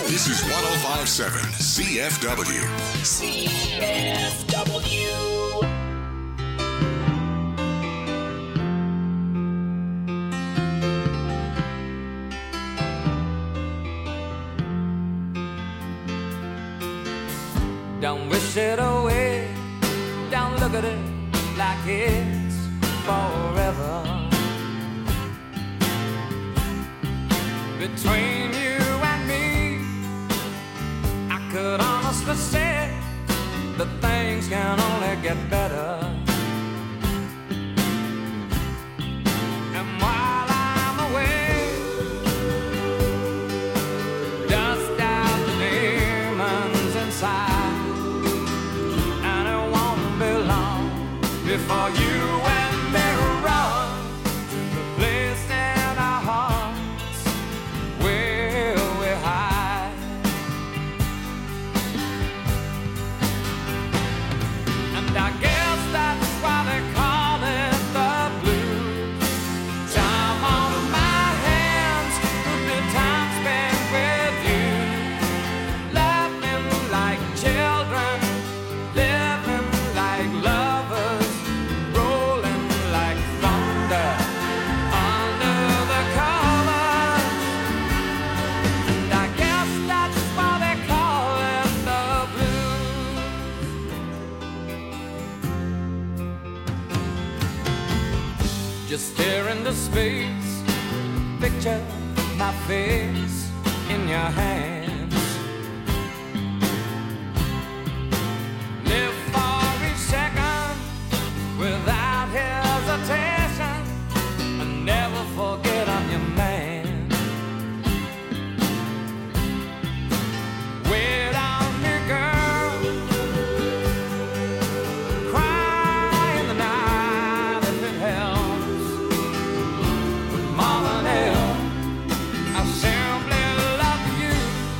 This is 1057 CFW. CFW. Don't wish it away, don't look at it like it's forever. Between you and me, I could honestly say that things can only get better. And while I'm away, dust out the demons inside. Before you and me run to the place in our hearts where we hide. And I guess that's why they call it the blues. Time on my hands could be time spent with you, laughing like children, living like lovers. Just stare into space, picture my face in your hands. Live for each second without hesitation, and never forget I'm your man. Wait on me, girl, cry in the night if it helps. More than ever, I simply love you.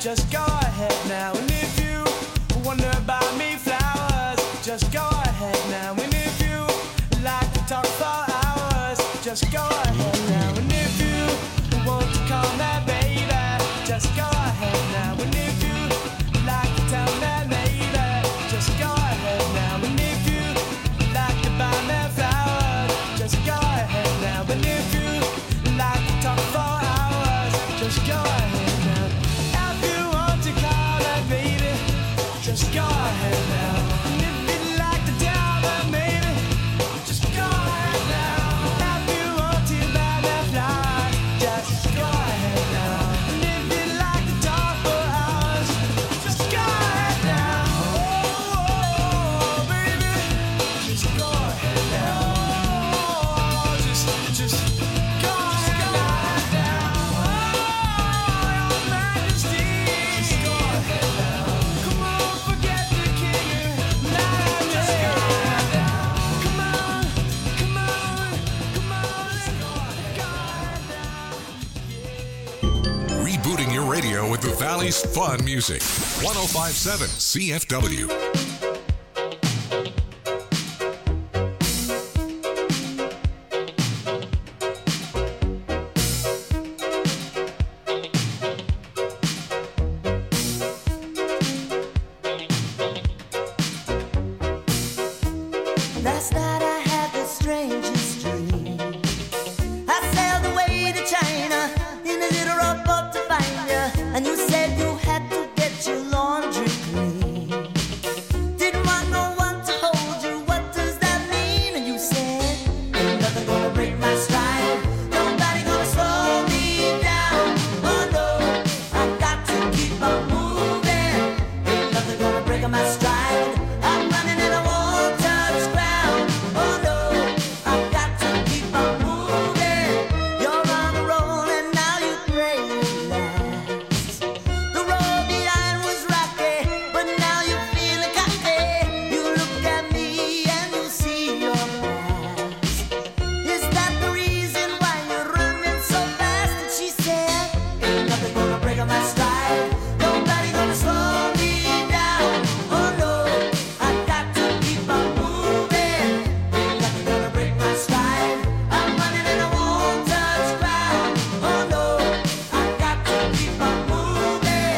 just go ahead now. And if you wonder about me flowers, just go ahead now. And if you like to talk for hours, just go ahead now. And if you want to call me baby, just go ahead now. And if you like to tell me later, just go ahead now. And if you like to buy me flowers, just go ahead now. And if you like to talk for hours, just go ahead now. If you want to call me baby, just go ahead now. And if you like to tell me maybe, just go ahead now. If you want to buy me flowers, just go ahead now. And if you like to talk for hours, just go ahead now. Oh, baby, just go ahead now. Oh, just go ahead now. Oh, your Majesty, just go ahead now. Come on, forget the king. Just go ahead now. Come on, come on, come on, let's go ahead now. Rebooting your radio with the Valley's fun music. 1057 CFW. Last night I had the strangest dream. I sailed away to China in a little rowboat to find you, and you said you had to get your laundry clean. Didn't want no one to hold you. What does that mean? And you said, ain't nothing gonna break my stride. Nobody gonna slow me down. Oh no, I've got to keep on moving. Ain't nothing gonna break my stride. I'm running and I won't touch ground. Oh no, I've got to keep on moving. You're on the roll and now you pray relax. The road behind was rocky, but now you're feeling cocky. You look at me and you see your past. Is that the reason why you're running so fast? And she said, ain't nothing gonna break my stride. Nobody gonna slow me down. Oh no, I've got to keep on moving. Ain't nothing gonna break my stride. I'm running and I won't touch ground. Oh no, I've got to keep on moving.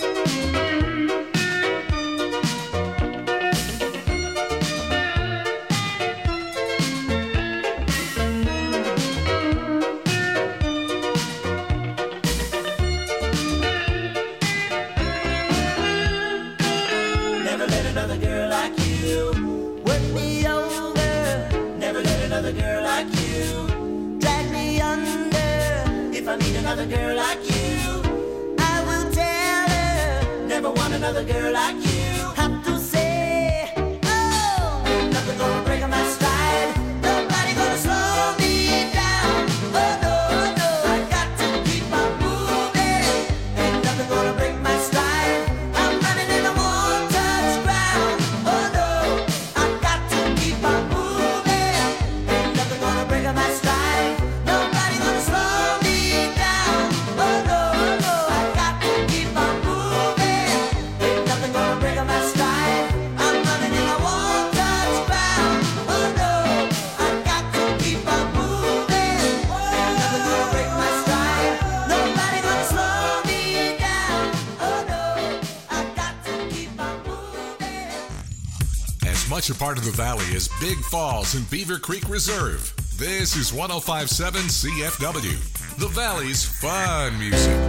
Never let another girl like you work me over. Never let another girl like you drag me under. If I meet another girl like you, I will tell her. Never want another girl like you. Have to say, oh, ain't nothing gonna break my stride. Nobody gonna slow me down. Oh no, no, I got to keep on moving. Ain't nothing gonna break my stride. I'm running and I won't touch ground. Oh no, I've got to keep on moving. Ain't nothing gonna break my stride. Nobody gonna slow me down. Oh no, no, I've got to keep on moving. Ain't nothing gonna break my stride. I'm running and I won't touch ground. Oh no, I've got to keep on moving. Ain't nothing gonna break my stride. Nobody gonna slow me down. Oh no, I've got to keep on moving. As much a part of the Valley as Big Falls and Beaver Creek Reserve, this is 1057 CFW, the Valley's fun music.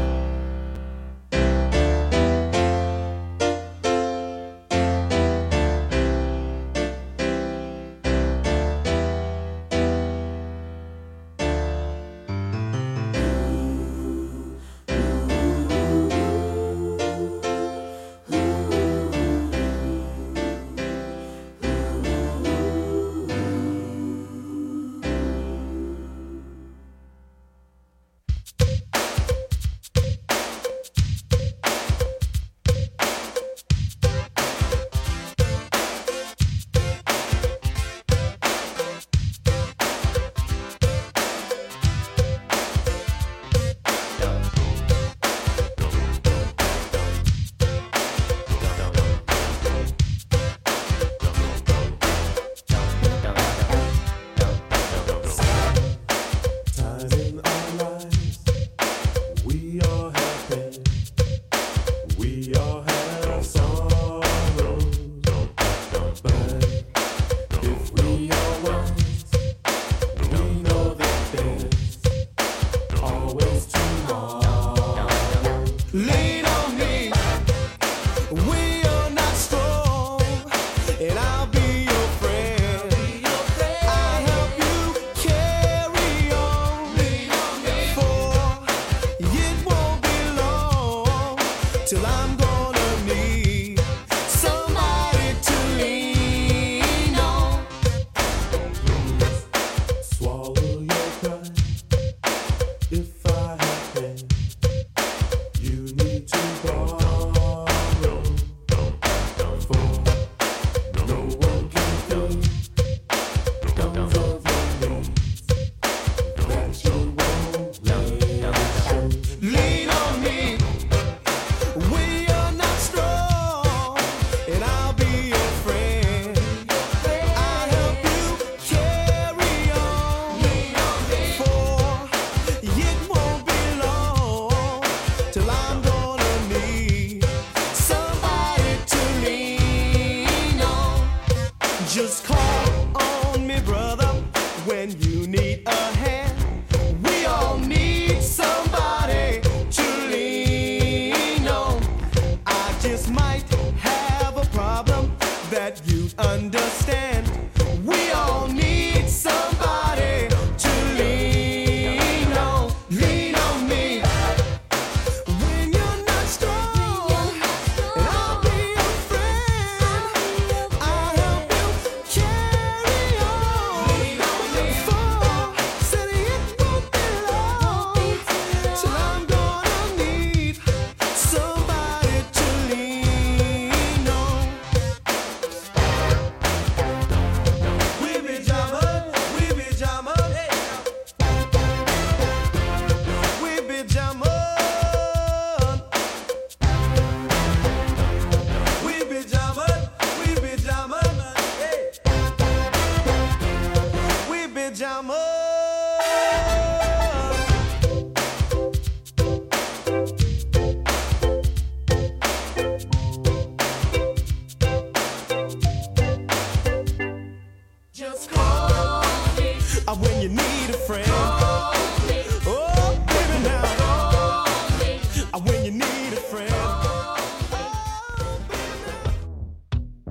We all have sorrows, but if we are wise, we know that there's always tomorrow. Lean on me, we are not strong, and I'll be your friend. I'll help you carry on, for it won't be long till I'm gonna need somebody to lean on. Swallow your pride. If I have pain, you need to borrow, for no one can fill those of your needs that you won't let. Lean on me, we are not strong, and I'll be your friend. I'll help you carry on, for it won't be long till I'm gonna need somebody to lean on. Just call on me, brother, when you need a hand. We all need somebody to lean on. I just might have a problem that you understand. We all need somebody to lean on. Lean on me when you're not strong, and I'll be your friend. I'll help you carry on. For said it won't be long till I'm gonna need somebody to lean on. We be jamming, we be jamming, we be jamming, we be jamming, we be jamming, we be jamming. Just call me when you need a friend. Oh, baby, now. When you need a friend. Oh, baby.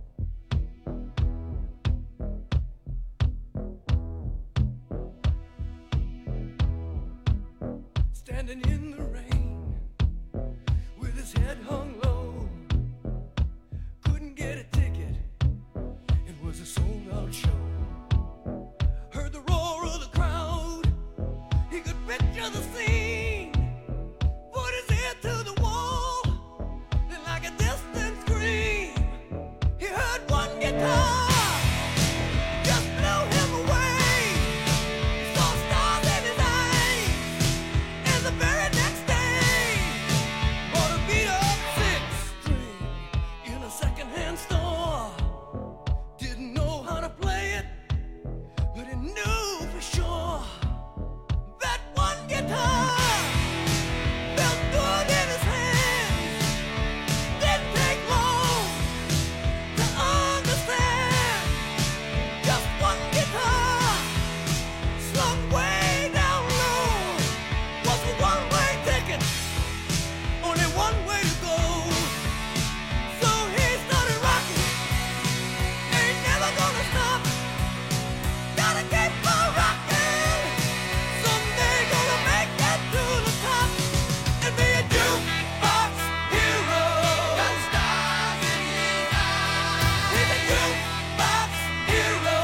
Standing in the rain with his head hung low, couldn't get a ticket. It was a sold-out show. Heard the roar of the crowd. He could picture the scene. Put his ear to the wall. Then like a distant scream, he heard one guitar. Just blew him away. He saw stars in his eyes. And the very next day, bought a beat-up six-string in a second-hand store. Didn't know how to play it, but he knew for sure that one guitar felt good in his hands. Didn't take long to understand. Just one guitar slung way down low was a one-way ticket, only one way to go. So he started rocking. Ain't never gonna stop. Gotta keep on rocking. Someday gonna make it to the top and be a jukebox hero. Got stars in his eyes. He's a jukebox hero.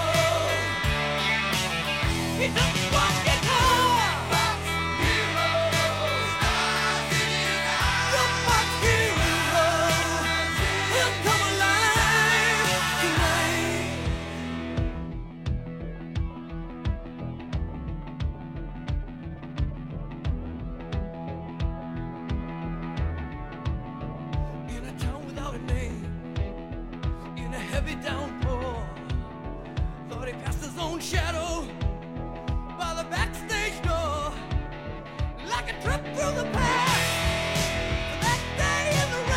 He took one guitar. Jukebox hero. Stars in his eyes. Jukebox hero. He'll come alive tonight. In a town without a name, in a heavy downpour, thought he passed his own shadow by the backstage door, like a trip through the past. That day in the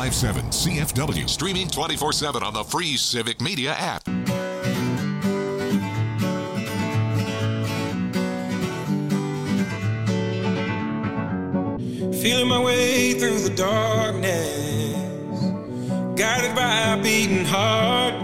1057 CFW. Streaming 24/7 on the free Civic Media app. Feeling my way through the darkness, guided by a beating heart.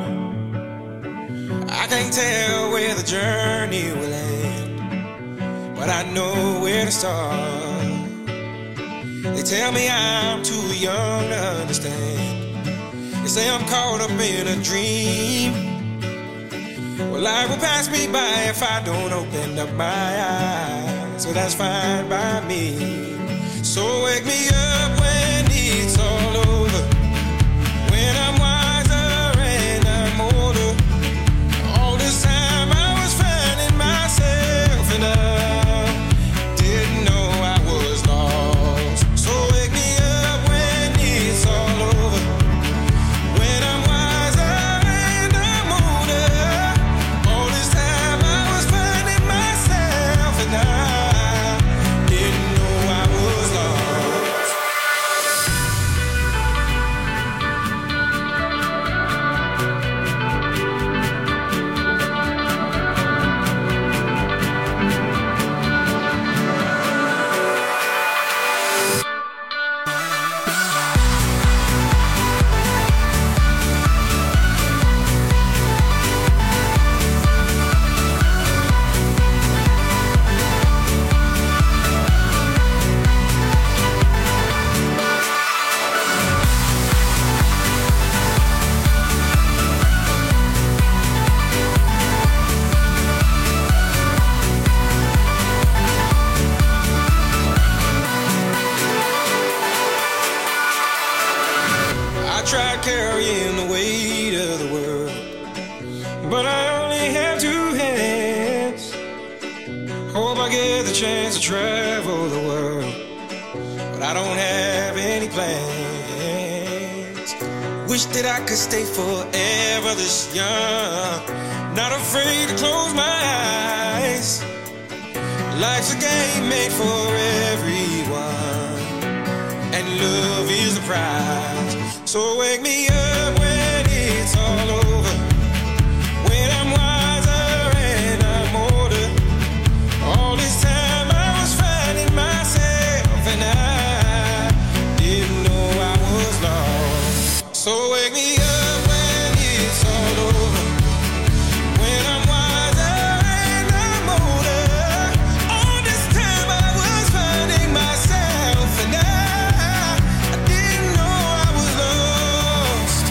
I can't tell where the journey will end, but I know where to start. They tell me I'm too young to understand. They say I'm caught up in a dream. Well, life will pass me by if I don't open up my eyes, so that's fine by me. So wake me up when it's all over, when I'm wiser and I'm older. All this time I was finding myself and I didn't know I was lost. So wake me up when it's all over, when I'm wiser and I'm older. All this time I was finding myself and I didn't know I was lost. I tried carrying the weight of the world, but I only have two hands. Hope I get the chance to travel the world, but I don't have any plans. Wish that I could stay forever this young, not afraid to close my eyes. Life's a game made for everyone, and love is the prize. So wake me up when it's all over, when I'm wiser and I'm older. All this time I was finding myself and I didn't know I was lost. So wake me up when it's all over, when I'm wiser and I'm older. All this time I was finding myself and I didn't know I was lost.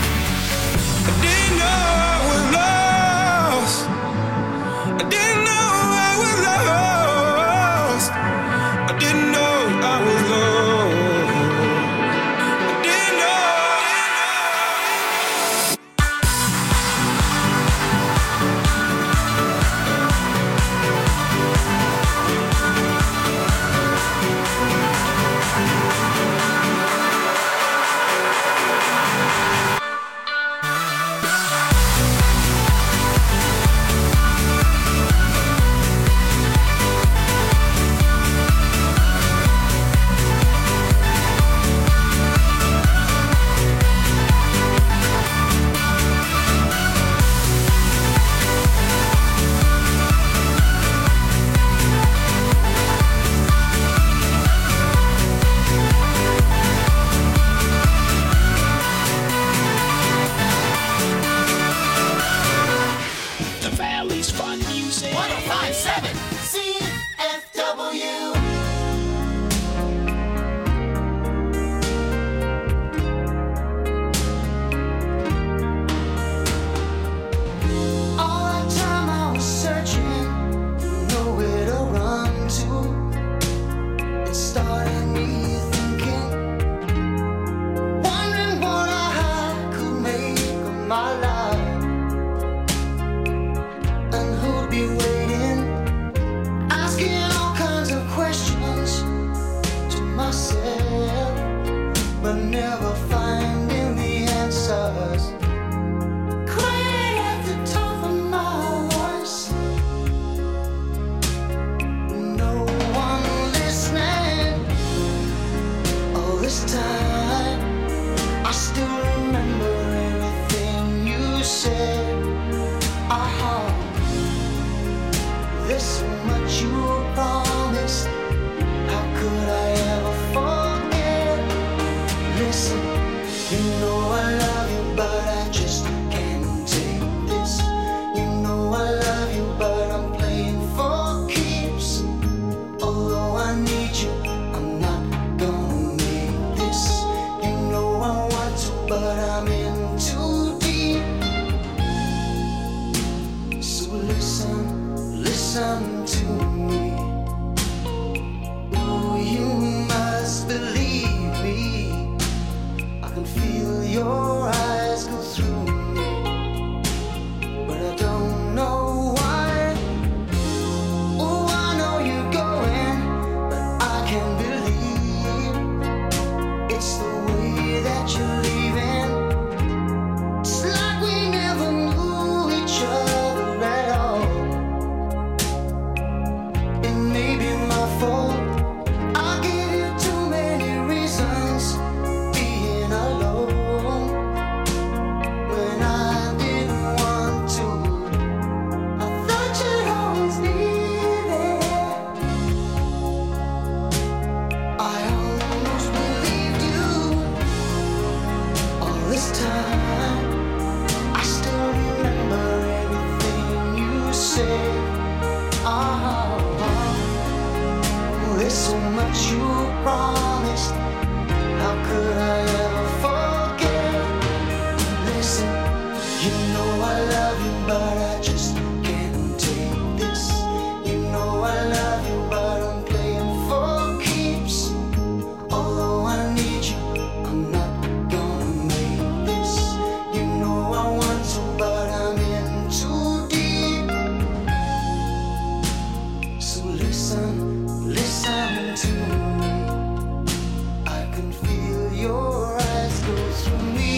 There's so much you promised. How could I ever forget? Listen, you know I love you, but I just can't take this. You know I love you, but I'm playing for keeps. Although I need you, I'm not gonna make this. You know I want to, but I'm in too deep. So listen, listen to me. I can feel your eyes go through me.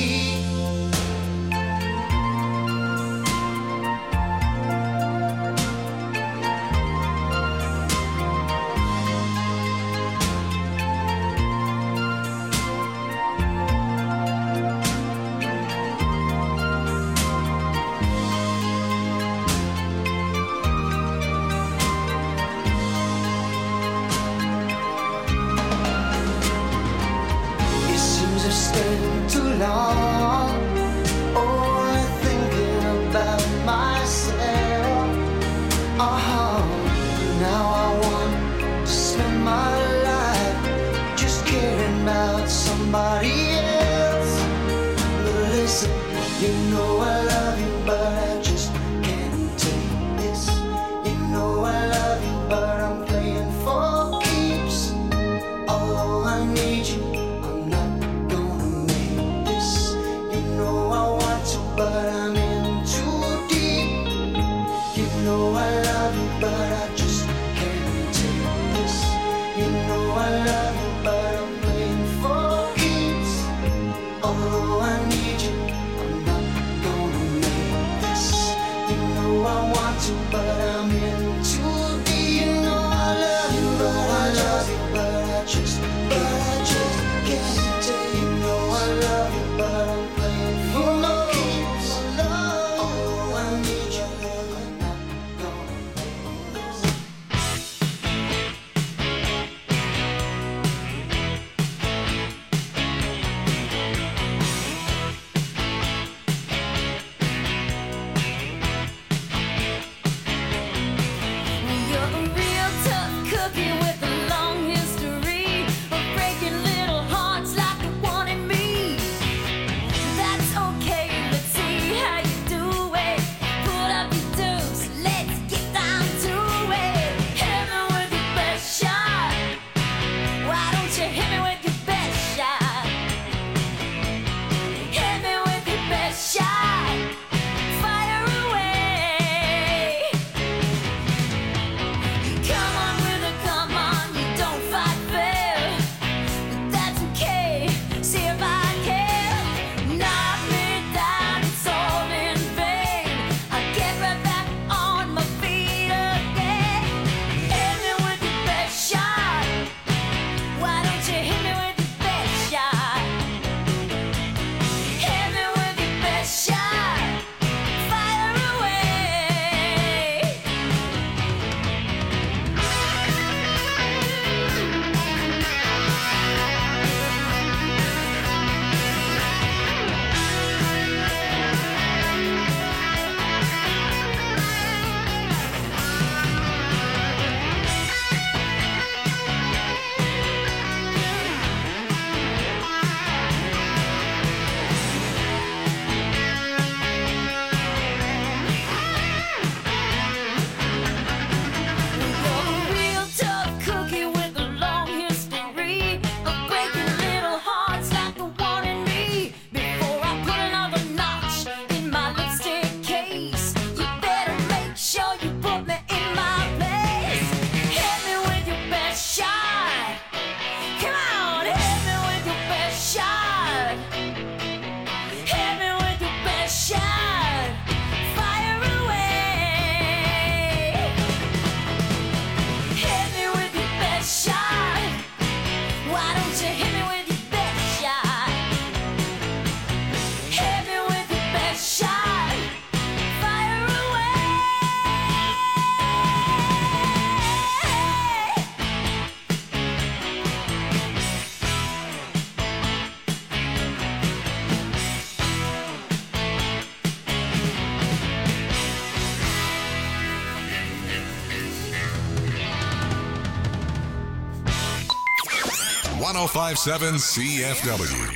1057 CFW.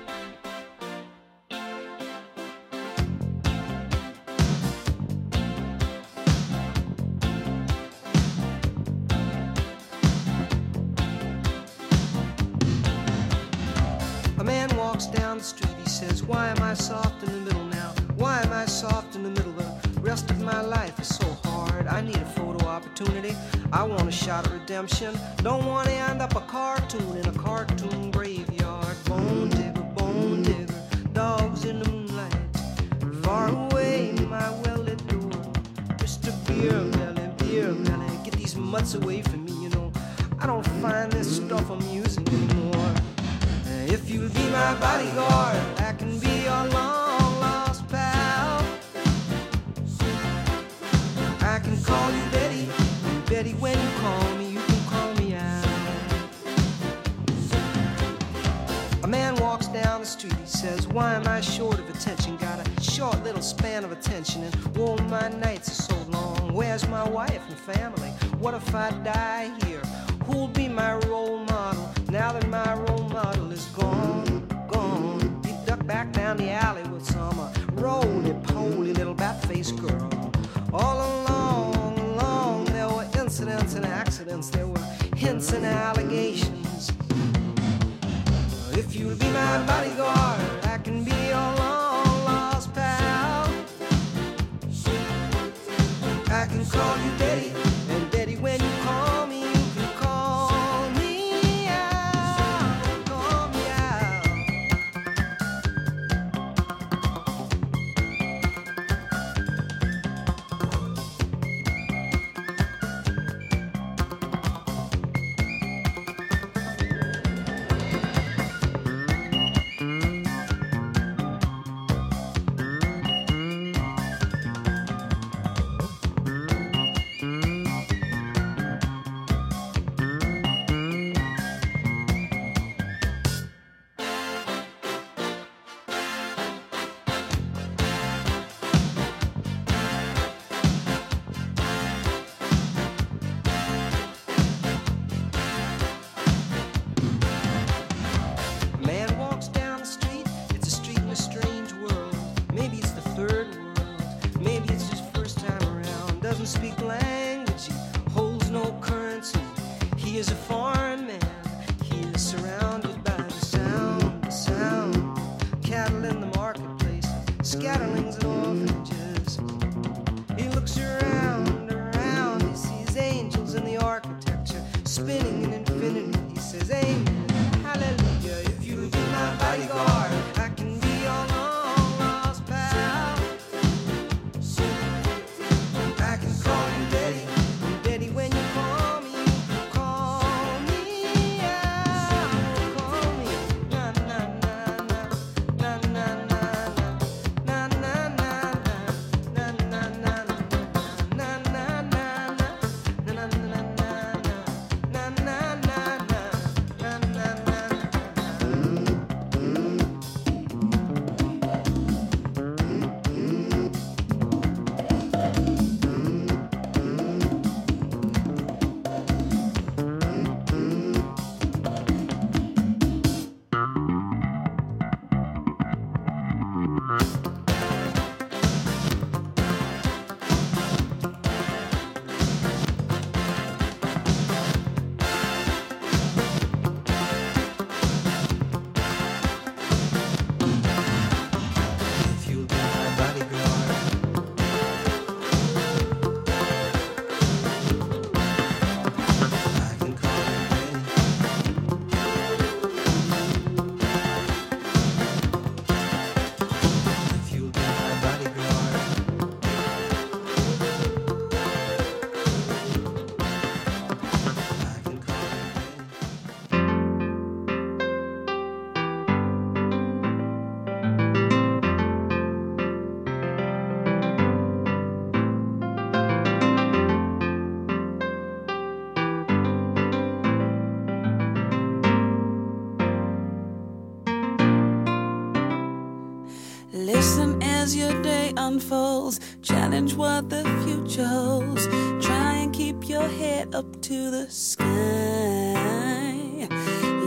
A man walks down the street, he says, why am I soft in the middle now? Why am I soft in the middle? The rest of my life is so hard. I need a photo opportunity. I want a shot at redemption. Don't want to end up a cartoon in a cartoon graveyard. Bone digger, dogs in the moonlight. Far away, my well-lit door. Mr. Beer Melly, get these mutts away from me, you know. I don't find this stuff amusing anymore. If you'll be my bodyguard, I can be your long-lost pal. I can call you Betty, and Betty, when you call me, you can call me out. A man walks down the street, he says, why am I short of attention? Got a short little span of attention, and whoa, my nights are so long. Where's my wife and family? What if I die here? Who'll be my role model now that my role model is gone? He ducked back down the alley with some roly-poly little bat-faced girl. All along, there were incidents and accidents, there were hints and allegations. If you'll be my bodyguard, I can be your long-lost pal. I can call you Betty, and Betty, when you call me, you can call me out, call me out. Listen as your day unfolds, challenge what the future holds. Try and keep your head up to the sky. Love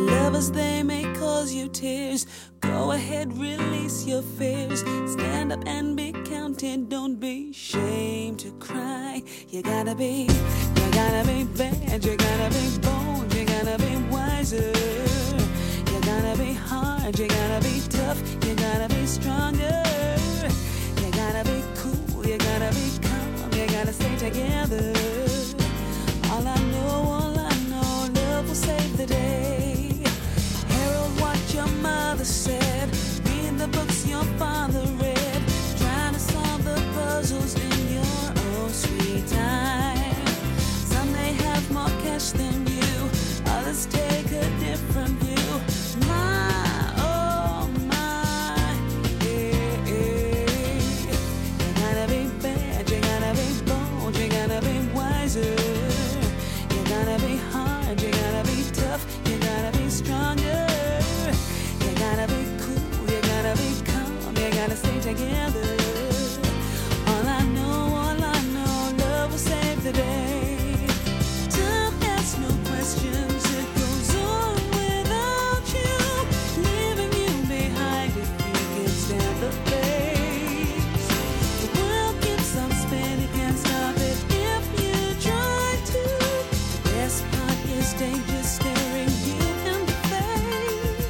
Lovers, they may cause you tears. Go ahead, release your fears. Stand up and be counted. Don't be ashamed to cry. You gotta be bad. You gotta be bold. You gotta be wiser. You gotta be hard. You gotta be tough. You gotta be stronger. You gotta be cool. You gotta be calm. You gotta stay together. All I know, love will save the day. Herald what your mother said. Read the books your father read. Trying to solve the puzzles in your own sweet time. Some may have more cash than you. Others take a different view. My, oh my, yeah, yeah. You gotta be bad. You gotta be bold. You gotta be wiser. You gotta be hard. You gotta be tough. You gotta be stronger. You gotta be cool, you gotta be calm, you gotta stay together. All I know, love will save the day. Time asks no questions, it goes on without you, leaving you behind if you can stand the pace. The world keeps on spinning, can't stop it if you try to. The best part is danger staring you in the face.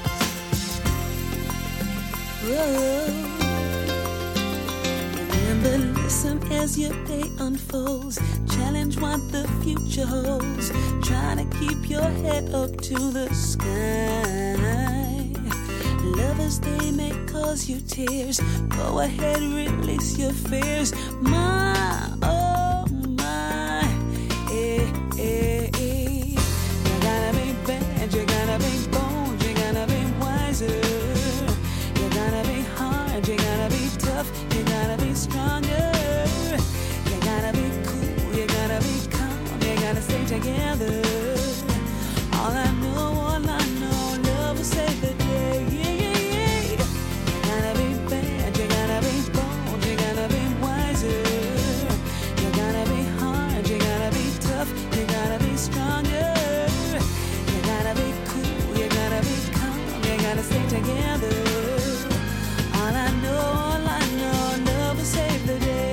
Remember, listen as your day unfolds. Challenge what the future holds. Try to keep your head up to the sky. Lovers, they may cause you tears. Go ahead, release your fears. My, oh my, eh, eh, eh. You gotta be bad, you gotta be bold, you gotta be wiser. You gotta be hard, you gotta be tough, you gotta be stronger. You gotta be cool, you gotta be calm, you gotta stay together. All I know, love will save the day. Yeah, yeah, yeah. You gotta be bad, you gotta be bold, you gotta be wiser. You gotta be hard, you gotta be tough, you gotta be stronger. You gotta be cool, you gotta be calm, you gotta stay together. All I know, love will save the day.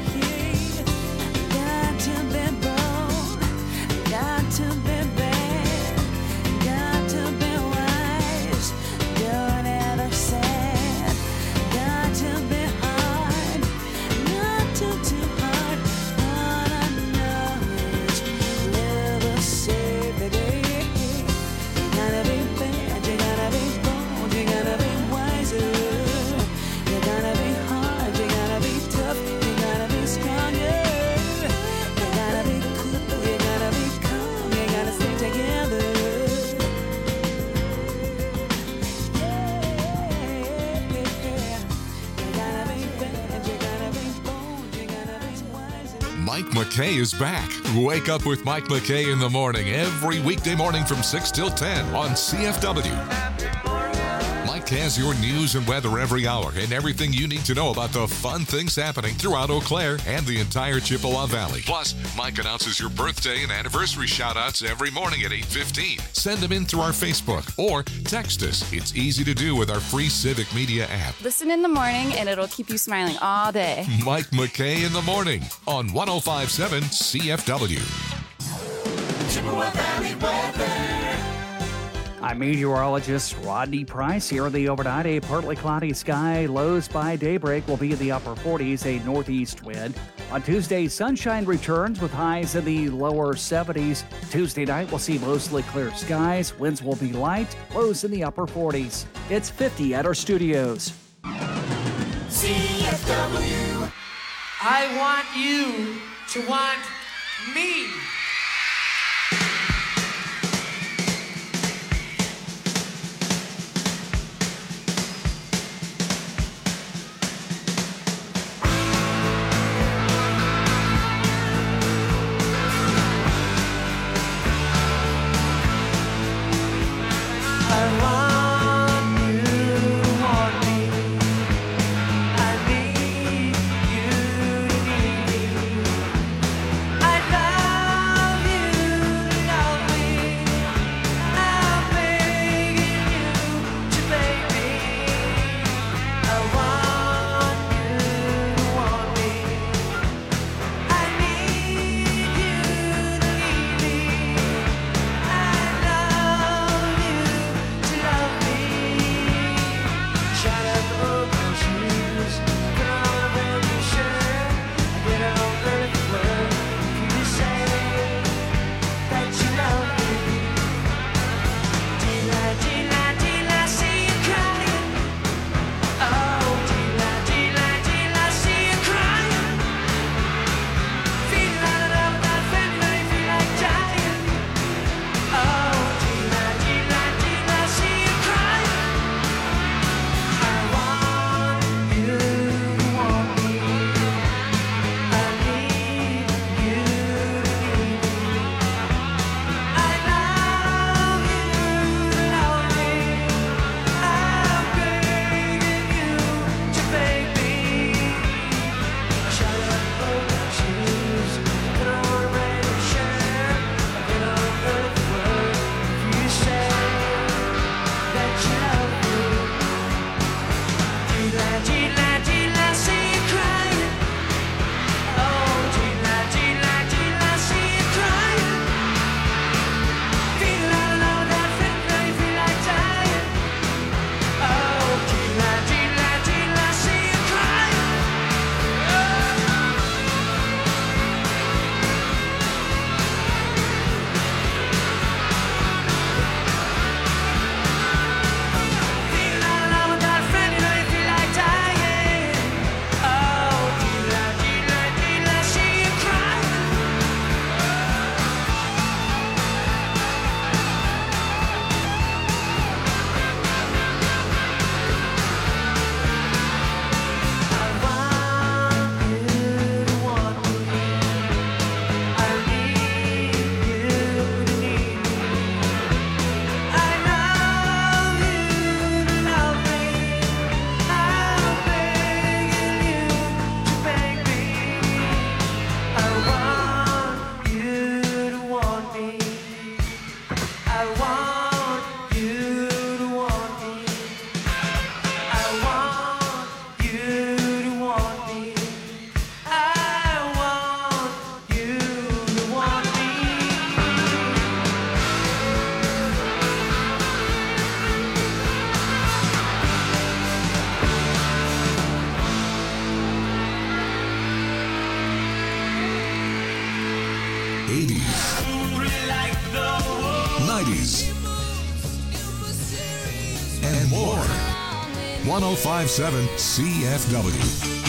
Got to be bold, got to be bad, got to be wise, don't ever sad. Got to be hard, not too hard. All I know is love will save the day. You gotta be bad, you gotta be bold, you gotta be wiser. You gotta be hard, you gotta be tough, you gotta be stronger. You gotta be cool, you gotta be calm, you gotta stay together. You gotta be bad, you gotta be bold, you gotta be wiser. Mike McKay is back. Wake up with Mike McKay in the morning every weekday morning from 6 till 10 on CFW. Mike has your news and weather every hour and everything you need to know about the fun things happening throughout Eau Claire and the entire Chippewa Valley. Plus, Mike announces your birthday and anniversary shout-outs every morning at 8:15. Send them in through our Facebook or text us. It's easy to do with our free Civic Media app. Listen in the morning and it'll keep you smiling all day. Mike McKay in the morning on 105.7 CFW. Chippewa Valley weather. I'm meteorologist Rodney Price here. The overnight, a partly cloudy sky. Lows by daybreak will be in the upper 40s, a northeast wind. On Tuesday, sunshine returns with highs in the lower 70s. Tuesday night, we'll see mostly clear skies. Winds will be light, lows in the upper 40s. It's 50 at our studios. CFW. I want you to want me. I want you to want me. I want you to want me. I want you to want me. '90s, and more. 105.7 CFW.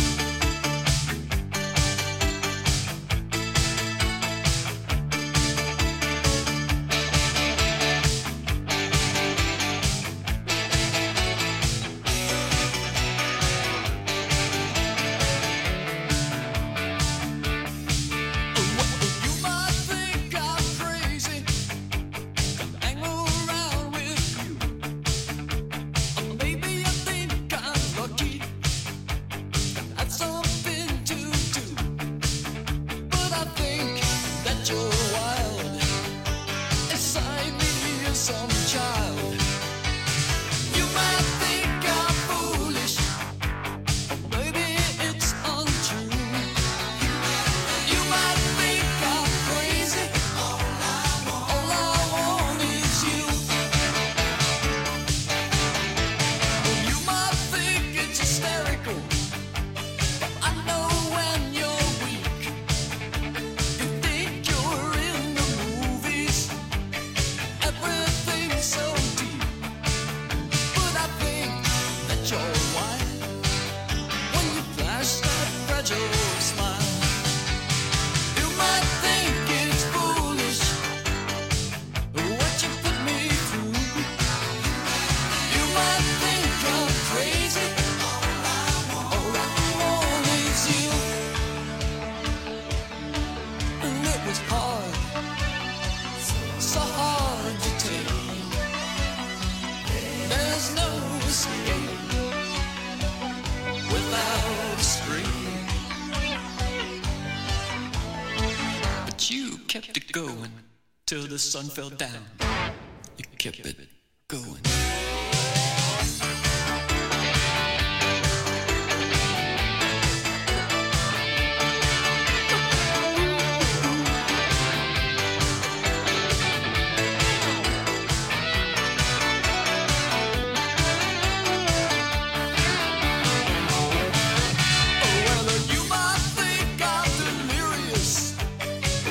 Kept it going till the sun fell down. You kept it going.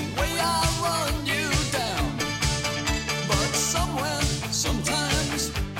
Sometimes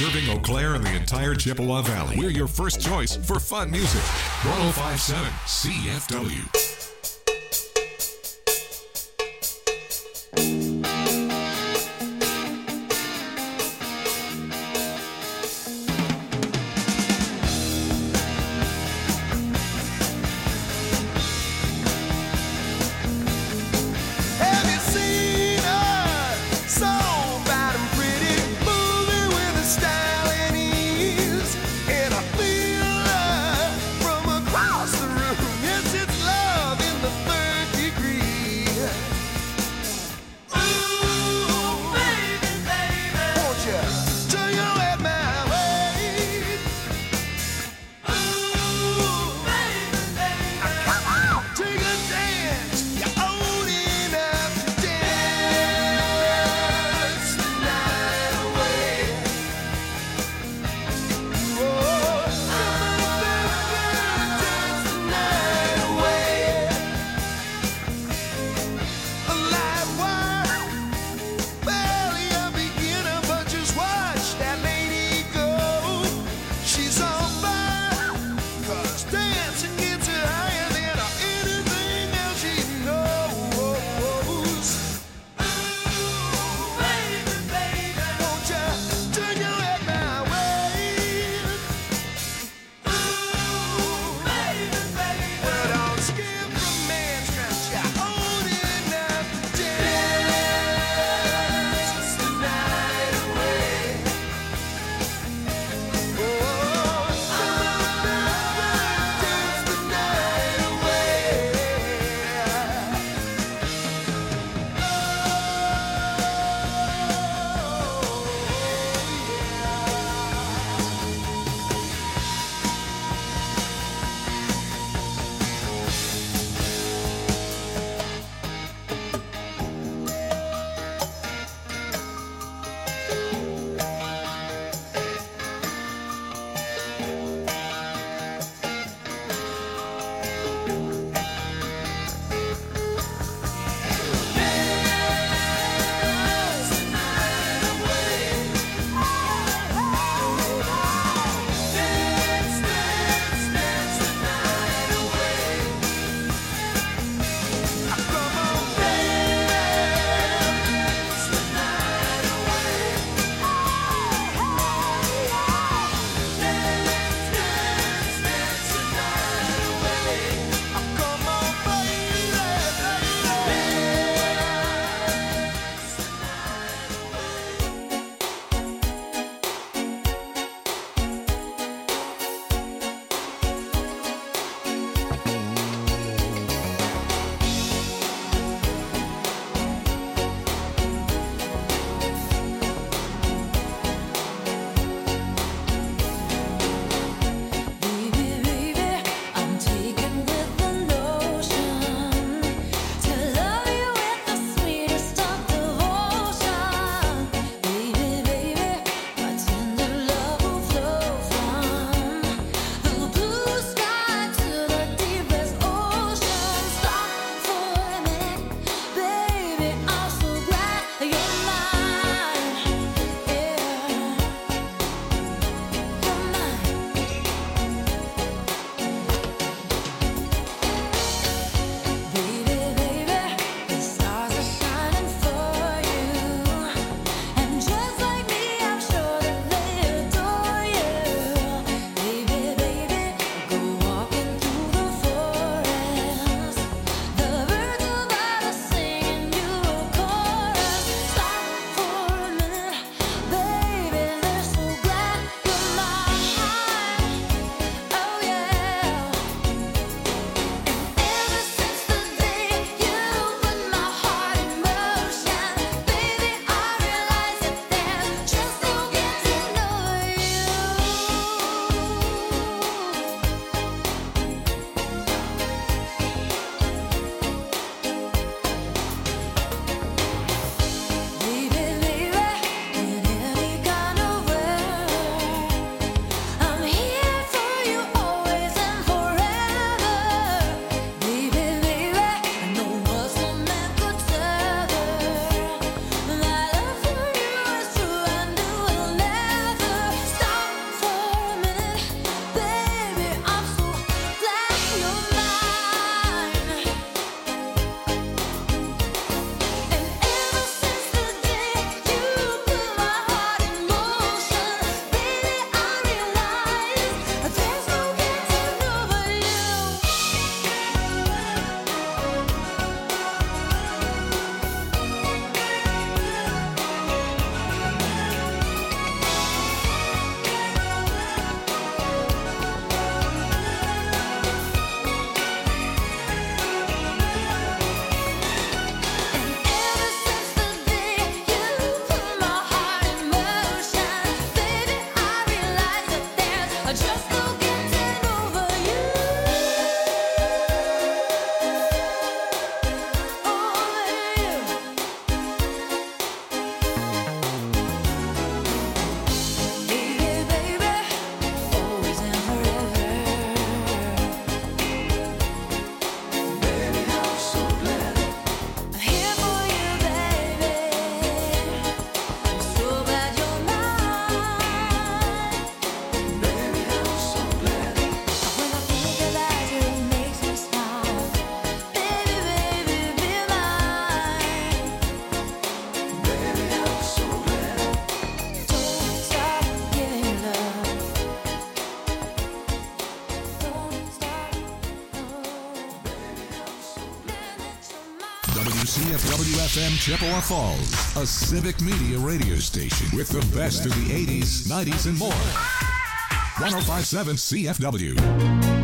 Serving Eau Claire and the entire Chippewa Valley. We're your first choice for fun music. 1057 CFW. Have you seen her? So bad and pretty, moving with a style and ease. And I feel her from across the room. Yes, it's love. WCFW-FM Chippewa Falls, a civic media radio station with the best of the 80s, 90s, and more. 105.7 CFW.